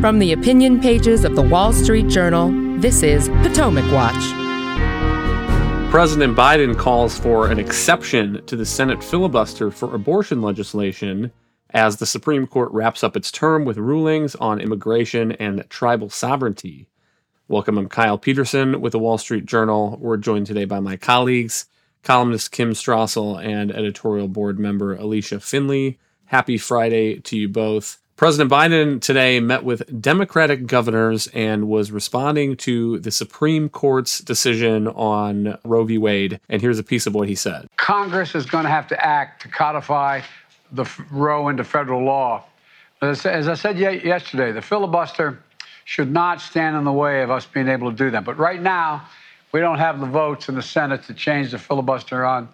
From the opinion pages of the Wall Street Journal, this is Potomac Watch. President Biden calls for an exception to the Senate filibuster for abortion legislation as the Supreme Court wraps up its term with rulings on immigration and tribal sovereignty. Welcome, I'm Kyle Peterson with the Wall Street Journal. We're joined today by my colleagues, columnist Kim Strassel and editorial board member Alicia Finley. Happy Friday to you both. President Biden today met with Democratic governors and was responding to the Supreme Court's decision on Roe v. Wade. And here's a piece of what he said. Congress is going to have to act to codify the Roe into federal law. As I said yesterday, the filibuster should not stand in the way of us being able to do that. But right now, we don't have the votes in the Senate to change the filibuster at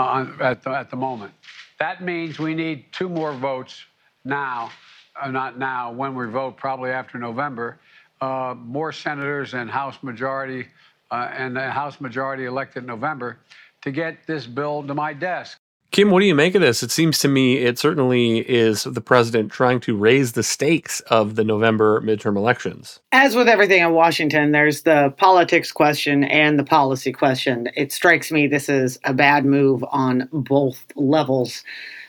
the moment. That means we need two more votes now. Not now, when we vote, probably after November, more senators and House majority elected in November to get this bill to my desk. Kim, what do you make of this? It seems to me it certainly is the president trying to raise the stakes of the November midterm elections. As with everything in Washington, there's the politics question and the policy question. It strikes me this is a bad move on both levels.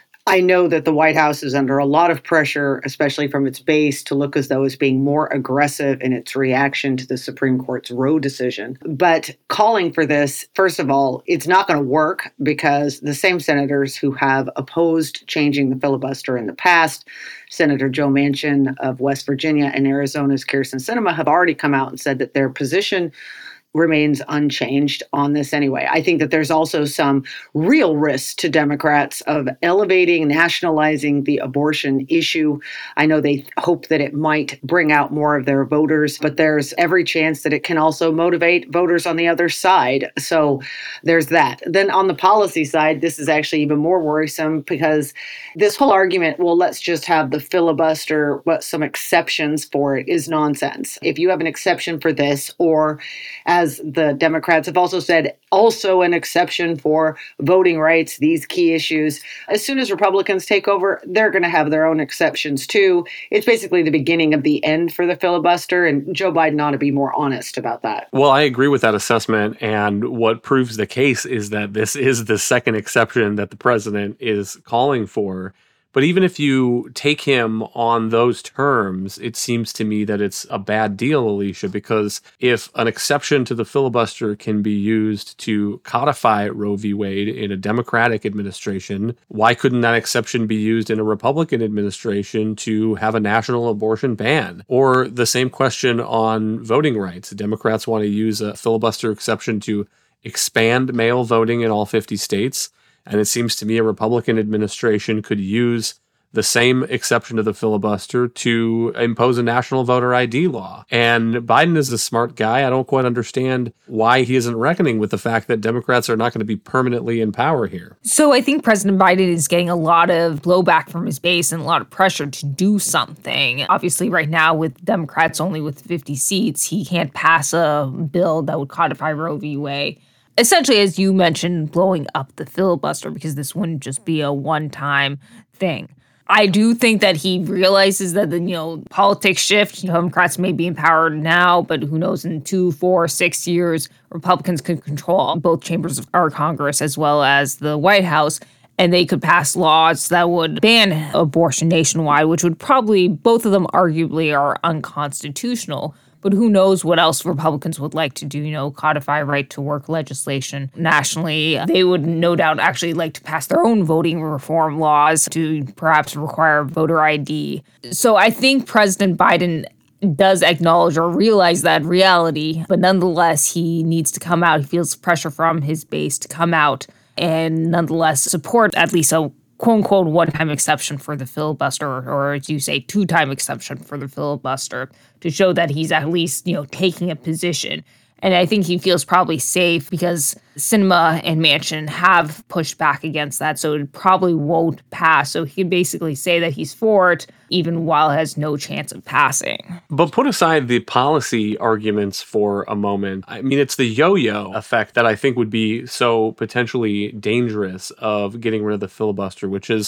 I know that the White House is under a lot of pressure, especially from its base, to look as though it's being more aggressive in its reaction to the Supreme Court's Roe decision. But calling for this, first of all, it's not going to work because the same senators who have opposed changing the filibuster in the past, Senator Joe Manchin of West Virginia and Arizona's Kyrsten Sinema, have already come out and said that their position remains unchanged on this anyway. I think that there's also some real risk to Democrats of elevating, nationalizing the abortion issue. I know they hope that it might bring out more of their voters, but there's every chance that it can also motivate voters on the other side. So there's that. Then on the policy side, this is actually even more worrisome because this whole argument, well, let's just have the filibuster, some exceptions for it, is nonsense. If you have an exception for this, or as the Democrats have also said, also an exception for voting rights, these key issues. As soon as Republicans take over, they're going to have their own exceptions too. It's basically the beginning of the end for the filibuster, and Joe Biden ought to be more honest about that. Well, I agree with that assessment, and what proves the case is that this is the second exception that the president is calling for. But even if you take him on those terms, it seems to me that it's a bad deal, Alicia, because if an exception to the filibuster can be used to codify Roe v. Wade in a Democratic administration, why couldn't that exception be used in a Republican administration to have a national abortion ban? Or the same question on voting rights. Democrats want to use a filibuster exception to expand mail voting in all 50 states. And it seems to me a Republican administration could use the same exception to the filibuster to impose a national voter ID law. And Biden is a smart guy. I don't quite understand why he isn't reckoning with the fact that Democrats are not going to be permanently in power here. So I think President Biden is getting a lot of blowback from his base and a lot of pressure to do something. Obviously, right now, with Democrats only with 50 seats, he can't pass a bill that would codify Roe v. Wade. Essentially, as you mentioned, blowing up the filibuster, because this wouldn't just be a one-time thing. I do think that he realizes that politics shift. Democrats may be in power now, but who knows, in 2, 4, 6 years, Republicans could control both chambers of our Congress as well as the White House, and they could pass laws that would ban abortion nationwide, which would probably, both of them arguably are unconstitutional. But who knows what else Republicans would like to do, codify right-to-work legislation nationally. They would no doubt actually like to pass their own voting reform laws to perhaps require voter ID. So I think President Biden does acknowledge or realize that reality, but nonetheless, he needs to come out. He feels pressure from his base to come out and nonetheless support at least a quote-unquote one-time exception for the filibuster, or as you say, two-time exception for the filibuster, to show that he's at least, taking a position. And I think he feels probably safe because Sinema and Manchin have pushed back against that, so it probably won't pass. So he can basically say that he's for it, even while it has no chance of passing. But put aside the policy arguments for a moment. I mean, it's the yo-yo effect that I think would be so potentially dangerous of getting rid of the filibuster, which is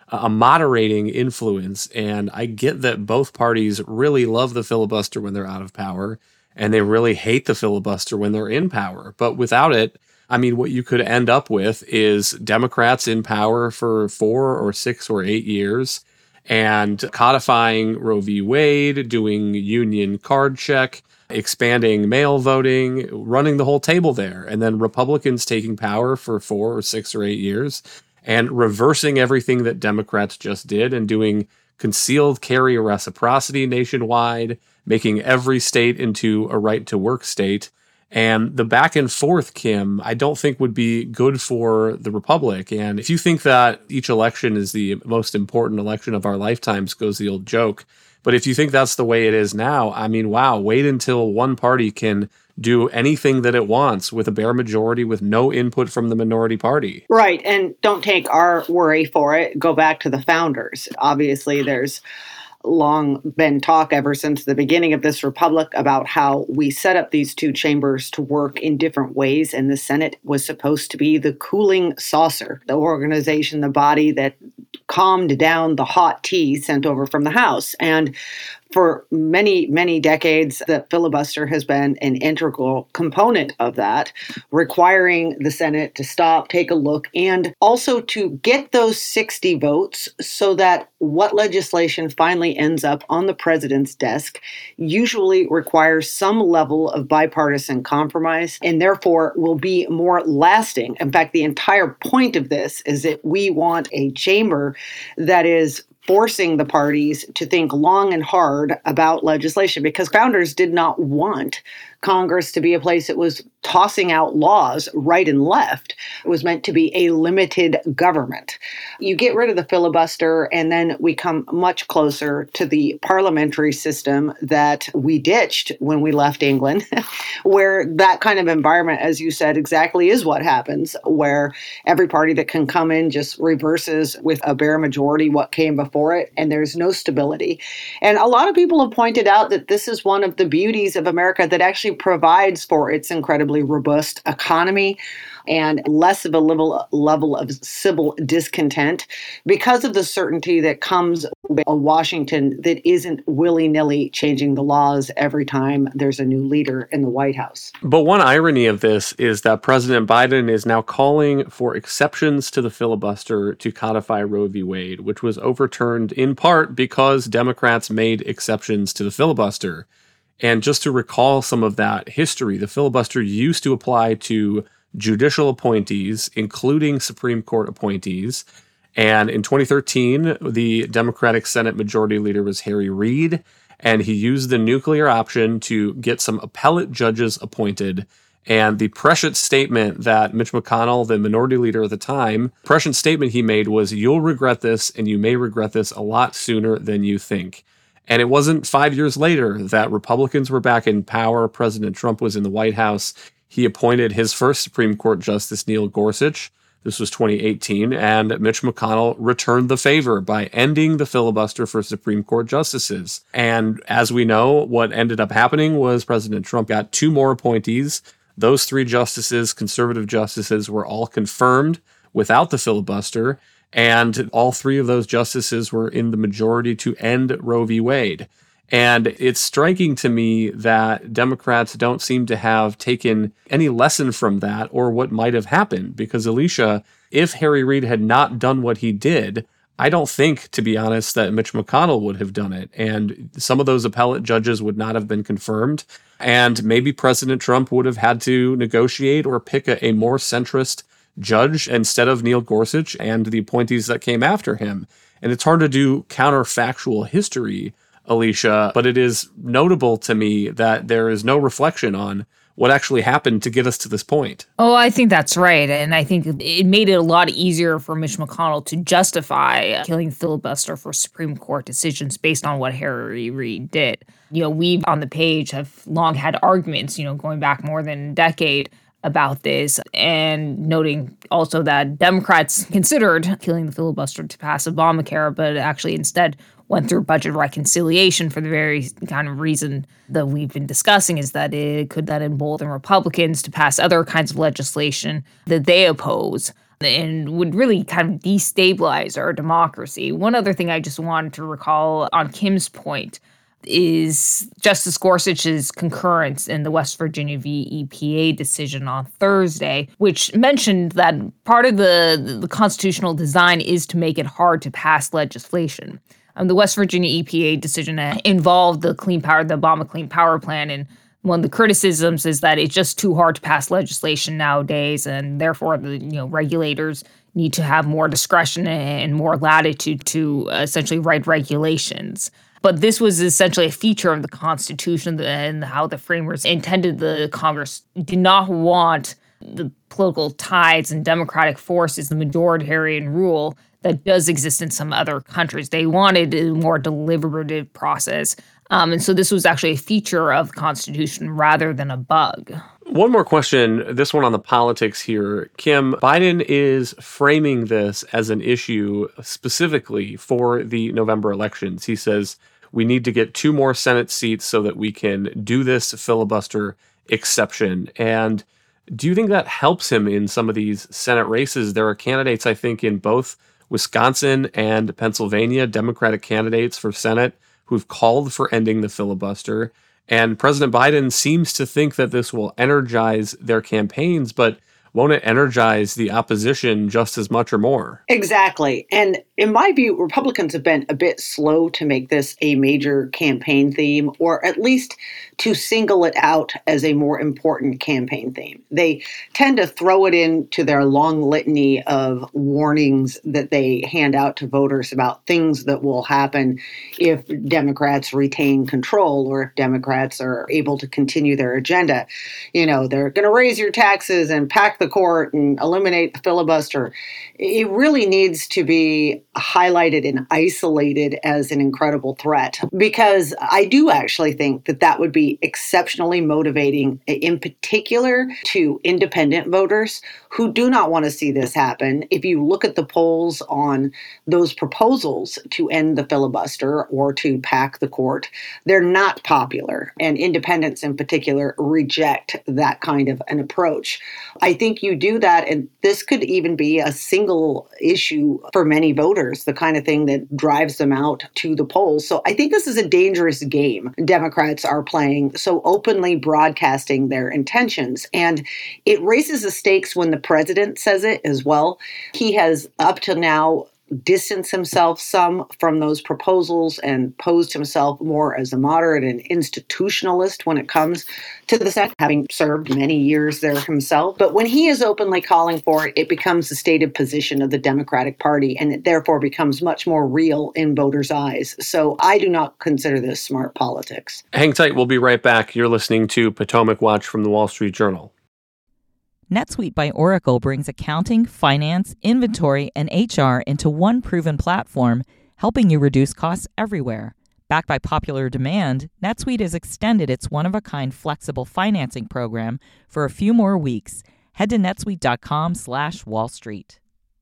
a moderating influence. And I get that both parties really love the filibuster when they're out of power, and they really hate the filibuster when they're in power. But without it, I mean, what you could end up with is Democrats in power for 4 or 6 or 8 years and codifying Roe v. Wade, doing union card check, expanding mail voting, running the whole table there. And then Republicans taking power for 4 or 6 or 8 years and reversing everything that Democrats just did and doing concealed carry reciprocity nationwide, making every state into a right to work state. And the back and forth, Kim, I don't think would be good for the Republic. And if you think that each election is the most important election of our lifetimes, goes the old joke. But if you think that's the way it is now, I mean, wow, wait until one party can do anything that it wants with a bare majority with no input from the minority party. Right. And don't take our worry for it. Go back to the founders. Obviously, there's long been talk ever since the beginning of this republic about how we set up these two chambers to work in different ways. And the Senate was supposed to be the cooling saucer, the organization, the body that calmed down the hot tea sent over from the House. And for many, many decades, the filibuster has been an integral component of that, requiring the Senate to stop, take a look, and also to get those 60 votes so that what legislation finally ends up on the president's desk usually requires some level of bipartisan compromise and therefore will be more lasting. In fact, the entire point of this is that we want a chamber that is forcing the parties to think long and hard about legislation, because founders did not want Congress to be a place that was tossing out laws right and left. It was meant to be a limited government. You get rid of the filibuster, and then we come much closer to the parliamentary system that we ditched when we left England, where that kind of environment, as you said, exactly is what happens, where every party that can come in just reverses with a bare majority what came before it, and there's no stability. And a lot of people have pointed out that this is one of the beauties of America that actually provides for its incredibly robust economy and less of a level of civil discontent because of the certainty that comes with a Washington that isn't willy-nilly changing the laws every time there's a new leader in the White House. But one irony of this is that President Biden is now calling for exceptions to the filibuster to codify Roe v. Wade, which was overturned in part because Democrats made exceptions to the filibuster. And just to recall some of that history, the filibuster used to apply to judicial appointees, including Supreme Court appointees. And in 2013, the Democratic Senate Majority Leader was Harry Reid, and he used the nuclear option to get some appellate judges appointed. And the prescient statement that Mitch McConnell, the minority leader at the time, prescient statement he made was, "You'll regret this, and you may regret this a lot sooner than you think." And it wasn't 5 years later that Republicans were back in power. President Trump was in the White House. He appointed his first Supreme Court Justice, Neil Gorsuch. This was 2018. And Mitch McConnell returned the favor by ending the filibuster for Supreme Court justices. And as we know, what ended up happening was President Trump got 2 more appointees. Those 3 justices, conservative justices, were all confirmed without the filibuster. And all 3 of those justices were in the majority to end Roe v. Wade. And it's striking to me that Democrats don't seem to have taken any lesson from that or what might have happened. Because, Alicia, if Harry Reid had not done what he did, I don't think, to be honest, that Mitch McConnell would have done it. And some of those appellate judges would not have been confirmed. And maybe President Trump would have had to negotiate or pick a more centrist judge instead of Neil Gorsuch and the appointees that came after him. And it's hard to do counterfactual history, Alicia, but it is notable to me that there is no reflection on what actually happened to get us to this point. Oh, I think that's right. And I think it made it a lot easier for Mitch McConnell to justify killing filibuster for Supreme Court decisions based on what Harry Reid did. We on the page have long had arguments, going back more than a decade about this, and noting also that Democrats considered killing the filibuster to pass Obamacare, but actually instead went through budget reconciliation for the very kind of reason that we've been discussing, is that it could then embolden Republicans to pass other kinds of legislation that they oppose. and would really kind of destabilize our democracy. One other thing I just wanted to recall on Kim's point is Justice Gorsuch's concurrence in the West Virginia v. EPA decision on Thursday, which mentioned that part of the constitutional design is to make it hard to pass legislation. The West Virginia EPA decision involved the Obama Clean Power Plan, and one of the criticisms is that it's just too hard to pass legislation nowadays, and therefore the regulators need to have more discretion and more latitude to essentially write regulations. But this was essentially a feature of the Constitution and how the framers intended. The Congress did not want the political tides and democratic forces, the majoritarian rule that does exist in some other countries. They wanted a more deliberative process. And so this was actually a feature of the Constitution rather than a bug. One more question, this one on the politics here. Kim, Biden is framing this as an issue specifically for the November elections. He says, we need to get 2 more Senate seats so that we can do this filibuster exception. And do you think that helps him in some of these Senate races? There are candidates, I think, in both Wisconsin and Pennsylvania, Democratic candidates for Senate who've called for ending the filibuster. And President Biden seems to think that this will energize their campaigns, but won't it energize the opposition just as much or more? Exactly. And in my view, Republicans have been a bit slow to make this a major campaign theme, or at least to single it out as a more important campaign theme. They tend to throw it into their long litany of warnings that they hand out to voters about things that will happen if Democrats retain control or if Democrats are able to continue their agenda. They're going to raise your taxes and pack the court and eliminate the filibuster. It really needs to be highlighted and isolated as an incredible threat, because I do actually think that that would be exceptionally motivating, in particular to independent voters who do not want to see this happen. If you look at the polls on those proposals to end the filibuster or to pack the court, they're not popular, and independents in particular reject that kind of an approach. I think you do that, and this could even be a single issue for many voters, the kind of thing that drives them out to the polls. So I think this is a dangerous game Democrats are playing, so openly broadcasting their intentions. And it raises the stakes when the president says it as well. He has up to now distanced himself some from those proposals and posed himself more as a moderate and institutionalist when it comes to the Senate, having served many years there himself. But when he is openly calling for it, it becomes the stated position of the Democratic Party, and it therefore becomes much more real in voters' eyes. So I do not consider this smart politics. Hang tight. We'll be right back. You're listening to Potomac Watch from the Wall Street Journal. NetSuite by Oracle brings accounting, finance, inventory, and HR into one proven platform, helping you reduce costs everywhere. Backed by popular demand, NetSuite has extended its one-of-a-kind flexible financing program for a few more weeks. Head to netsuite.com/Wall Street.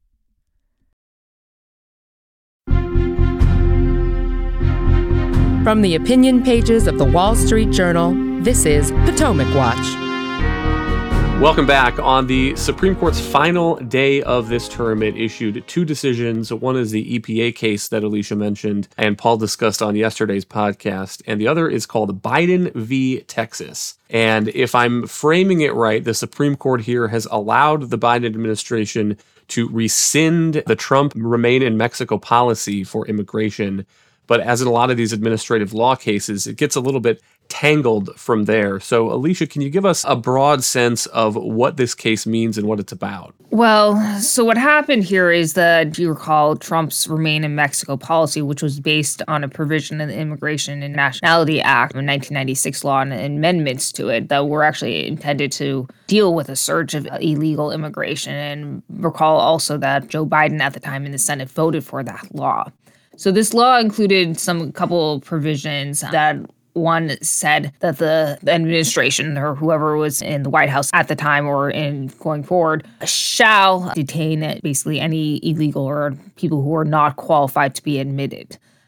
From the opinion pages of the Wall Street Journal, this is Potomac Watch. Welcome back. On the Supreme Court's final day of this term, it issued 2 decisions. One is the EPA case that Alicia mentioned and Paul discussed on yesterday's podcast, and the other is called Biden v. Texas. And if I'm framing it right, the Supreme Court here has allowed the Biden administration to rescind the Trump remain in Mexico policy for immigration. But as in a lot of these administrative law cases, it gets a little bit tangled from there. So, Alicia, can you give us a broad sense of what this case means and what it's about? Well, so what happened here is that, you recall, Trump's Remain in Mexico policy, which was based on a provision in the Immigration and Nationality Act of 1996 law and amendments to it that were actually intended to deal with a surge of illegal immigration. And recall also that Joe Biden at the time in the Senate voted for that law. So this law included some couple of provisions that one said that the administration or whoever was in the White House at the time or in going forward shall detain basically any illegal or people who are not qualified to be admitted.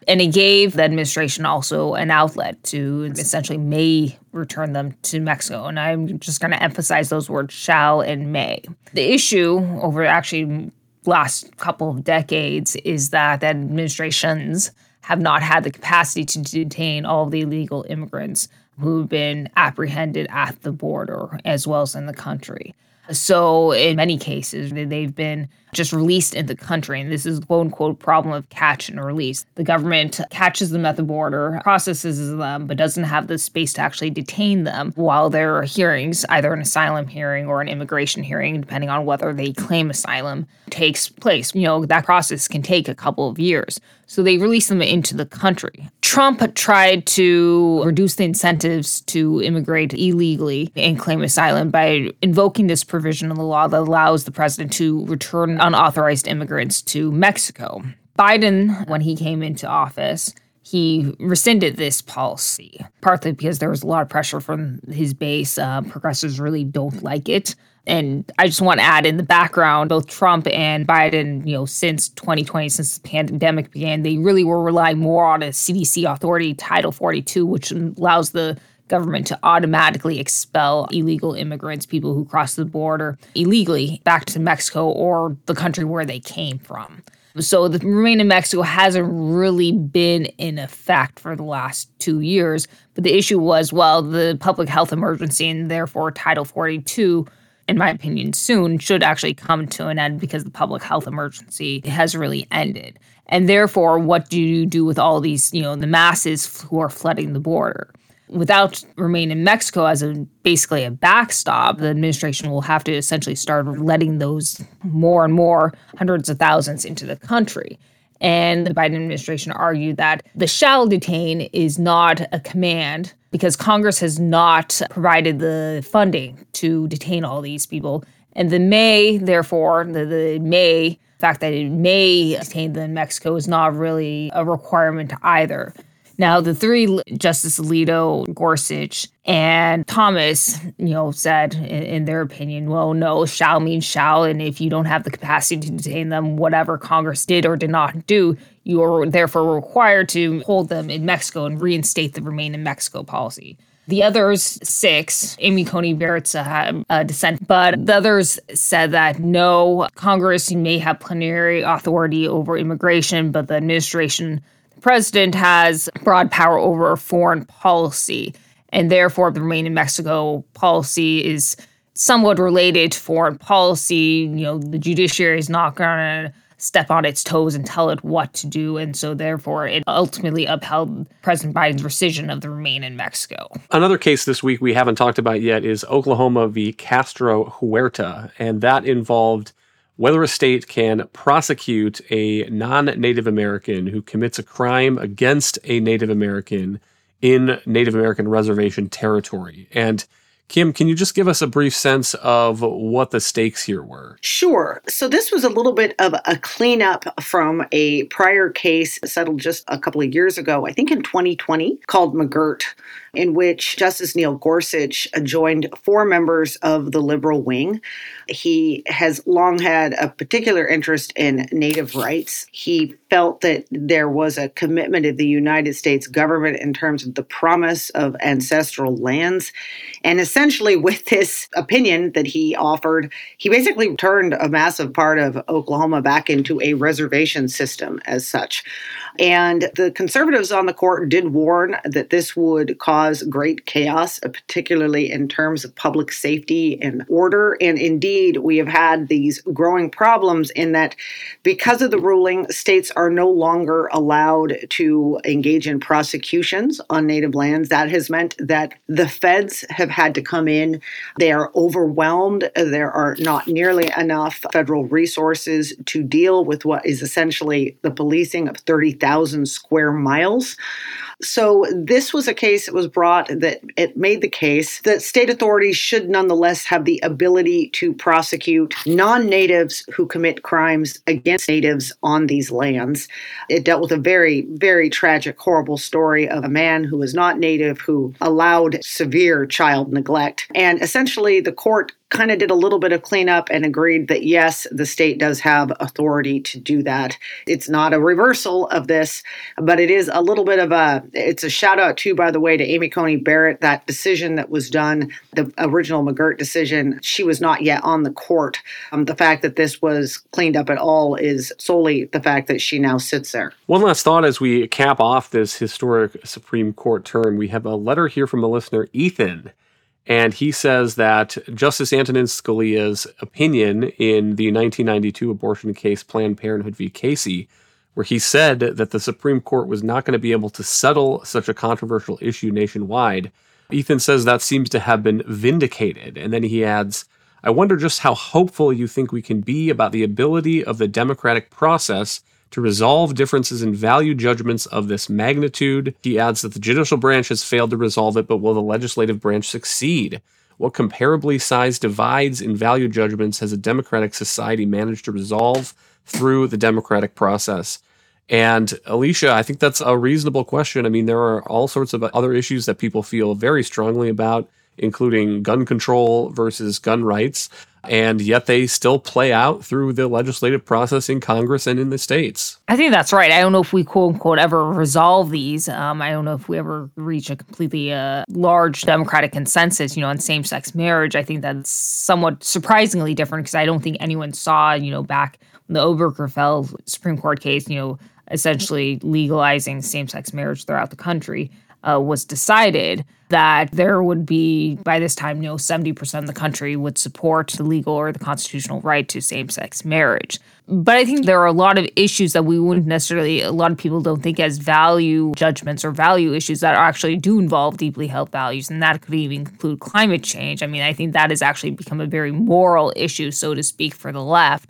And it gave the administration also an outlet to essentially may return them to Mexico. And I'm just going to emphasize those words, shall and may. The issue over actually last couple of decades is that the administrations have not had the capacity to detain all of the illegal immigrants who've been apprehended at the border as well as in the country. So in many cases, they've been just released in the country. And this is the quote-unquote problem of catch and release. The government catches them at the border, processes them, but doesn't have the space to actually detain them while there are hearings, either an asylum hearing or an immigration hearing, depending on whether they claim asylum, takes place. That process can take a couple of years. So they release them into the country. Trump tried to reduce the incentives to immigrate illegally and claim asylum by invoking this provision in the law that allows the president to return unauthorized immigrants to Mexico. Biden, when he came into office, he rescinded this policy, partly because there was a lot of pressure from his base. Progressives really don't like it. And I just want to add in the background, both Trump and Biden, since 2020, since the pandemic began, they really were relying more on a CDC authority, Title 42, which allows the government to automatically expel illegal immigrants, people who cross the border illegally back to Mexico or the country where they came from. So the Remain in Mexico hasn't really been in effect for the last 2 years. But the issue was, the public health emergency and therefore Title 42, in my opinion, soon should actually come to an end because the public health emergency has really ended. And therefore, what do you do with all these, the masses who are flooding the border? Without Remain in Mexico as basically a backstop, the administration will have to essentially start letting those more and more hundreds of thousands into the country. And the Biden administration argued that the shall detain is not a command because Congress has not provided the funding to detain all these people. And the may, therefore, the fact that it may detain them in Mexico is not really a requirement either. Now, the three, Justice Alito, Gorsuch, and Thomas, said in their opinion, no, shall means shall. And if you don't have the capacity to detain them, whatever Congress did or did not do, you are therefore required to hold them in Mexico and reinstate the Remain in Mexico policy. The others, 6, Amy Coney Barrett's had a dissent, but the others said that no, Congress may have plenary authority over immigration, but the administration, the president has broad power over foreign policy, and therefore the Remain in Mexico policy is somewhat related to foreign policy. The judiciary is not going to step on its toes and tell it what to do. And so therefore it ultimately upheld President Biden's rescission of the Remain in Mexico. Another case this week we haven't talked about yet is Oklahoma v. Castro Huerta. And that involved whether a state can prosecute a non-Native American who commits a crime against a Native American in Native American reservation territory. And Kim, can you just give us a brief sense of what the stakes here were? Sure. So this was a little bit of a cleanup from a prior case settled just a couple of years ago, I think in 2020, called McGirt, in which Justice Neil Gorsuch joined 4 members of the liberal wing. He has long had a particular interest in Native rights. He felt that there was a commitment of the United States government in terms of the promise of ancestral lands. And essentially, with this opinion that he offered, he basically turned a massive part of Oklahoma back into a reservation system as such. And the conservatives on the court did warn that this would cause great chaos, particularly in terms of public safety and order. And indeed, we have had these growing problems in that because of the ruling, states are no longer allowed to engage in prosecutions on Native lands. That has meant that the feds have had to come in. They are overwhelmed. There are not nearly enough federal resources to deal with what is essentially the policing of 30,000 square miles. So this was a case that was brought that it made the case that state authorities should nonetheless have the ability to prosecute non-natives who commit crimes against natives on these lands. It dealt with a very, very tragic, horrible story of a man who was not native who allowed severe child neglect. And essentially the court kind of did a little bit of cleanup and agreed that, yes, the state does have authority to do that. It's not a reversal of this, but it is a little bit of it's a shout out too, by the way, to Amy Coney Barrett. That decision that was done, the original McGirt decision, she was not yet on the court. The fact that this was cleaned up at all is solely the fact that she now sits there. One last thought as we cap off this historic Supreme Court term. We have a letter here from a listener, Ethan. And he says that Justice Antonin Scalia's opinion in the 1992 abortion case Planned Parenthood v. Casey, where he said that the Supreme Court was not going to be able to settle such a controversial issue nationwide, Ethan says that seems to have been vindicated. And then he adds, I wonder just how hopeful you think we can be about the ability of the democratic process to resolve differences in value judgments of this magnitude. He adds that the judicial branch has failed to resolve it, but will the legislative branch succeed? What comparably sized divides in value judgments has a democratic society managed to resolve through the democratic process? And Alicia, I think that's a reasonable question. I mean, there are all sorts of other issues that people feel very strongly about, including gun control versus gun rights. And yet they still play out through the legislative process in Congress and in the states. I think that's right. I don't know if we, quote unquote, ever resolve these. I don't know if we ever reach a completely large democratic consensus, on same-sex marriage. I think that's somewhat surprisingly different because I don't think anyone saw, back in the Obergefell Supreme Court case, essentially legalizing same-sex marriage throughout the country. Was decided that there would be, by this time, 70% of the country would support the legal or the constitutional right to same-sex marriage. But I think there are a lot of issues that we wouldn't necessarily, a lot of people don't think as value judgments or value issues that actually do involve deeply held values, and that could even include climate change. I mean, I think that has actually become a very moral issue, so to speak, for the left.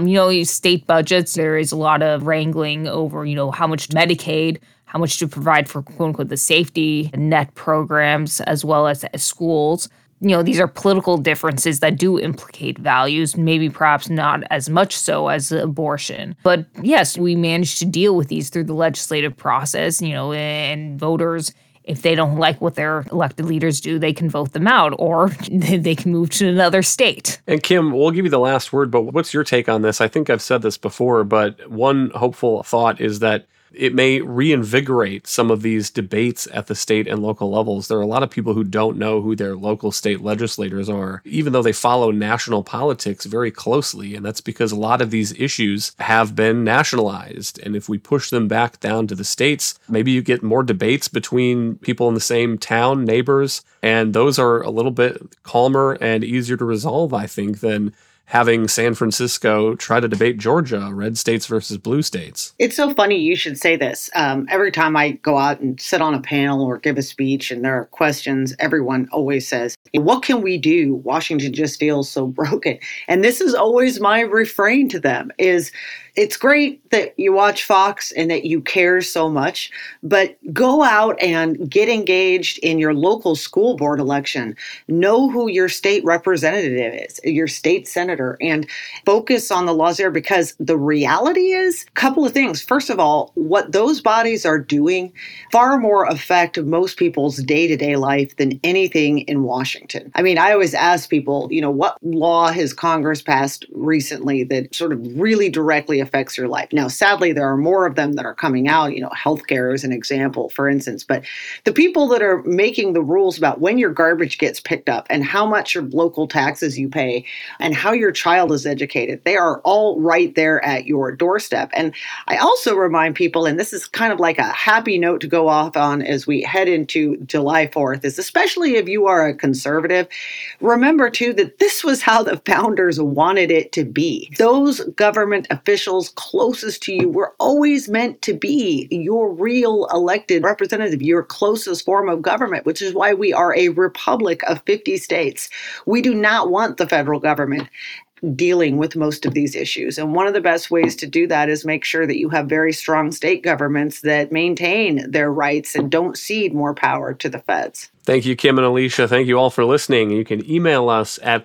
State budgets, there is a lot of wrangling over, how much Medicaid, how much to provide for, quote unquote, the safety net programs, as well as schools. These are political differences that do implicate values, maybe perhaps not as much so as abortion. But yes, we managed to deal with these through the legislative process, and voters, if they don't like what their elected leaders do, they can vote them out or they can move to another state. And Kim, we'll give you the last word, but what's your take on this? I think I've said this before, but one hopeful thought is that it may reinvigorate some of these debates at the state and local levels. There are a lot of people who don't know who their local state legislators are, even though they follow national politics very closely. And that's because a lot of these issues have been nationalized. And if we push them back down to the states, maybe you get more debates between people in the same town, neighbors. And those are a little bit calmer and easier to resolve, I think, than having San Francisco try to debate Georgia, red states versus blue states. It's so funny you should say this. Every time I go out and sit on a panel or give a speech and there are questions, everyone always says, what can we do? Washington just feels so broken. And this is always my refrain to them is, it's great that you watch Fox and that you care so much, but go out and get engaged in your local school board election. Know who your state representative is, your state senator, and focus on the laws there, because the reality is a couple of things. First of all, what those bodies are doing far more affect most people's day-to-day life than anything in Washington. I mean, I always ask people, what law has Congress passed recently that sort of really directly affects your life? Now, sadly, there are more of them that are coming out. Healthcare is an example, for instance. But the people that are making the rules about when your garbage gets picked up and how much your local taxes you pay and how your child is educated, they are all right there at your doorstep. And I also remind people, and this is kind of like a happy note to go off on as we head into July 4th, is especially if you are a conservative, remember too that this was how the founders wanted it to be. Those government officials closest to you were always meant to be your real elected representative, your closest form of government, which is why we are a republic of 50 states. We do not want the federal government dealing with most of these issues. And one of the best ways to do that is make sure that you have very strong state governments that maintain their rights and don't cede more power to the feds. Thank you, Kim and Alicia. Thank you all for listening. You can email us at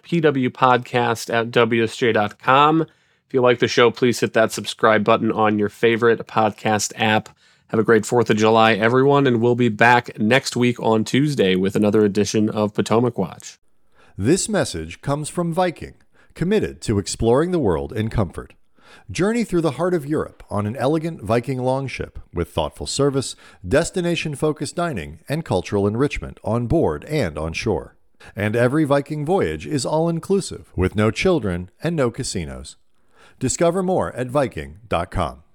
pwpodcast@wsj.com. If you like the show, please hit that subscribe button on your favorite podcast app. Have a great 4th of July, everyone, and we'll be back next week on Tuesday with another edition of Potomac Watch. This message comes from Viking, committed to exploring the world in comfort. Journey through the heart of Europe on an elegant Viking longship with thoughtful service, destination-focused dining, and cultural enrichment on board and on shore. And every Viking voyage is all-inclusive, with no children and no casinos. Discover more at Viking.com.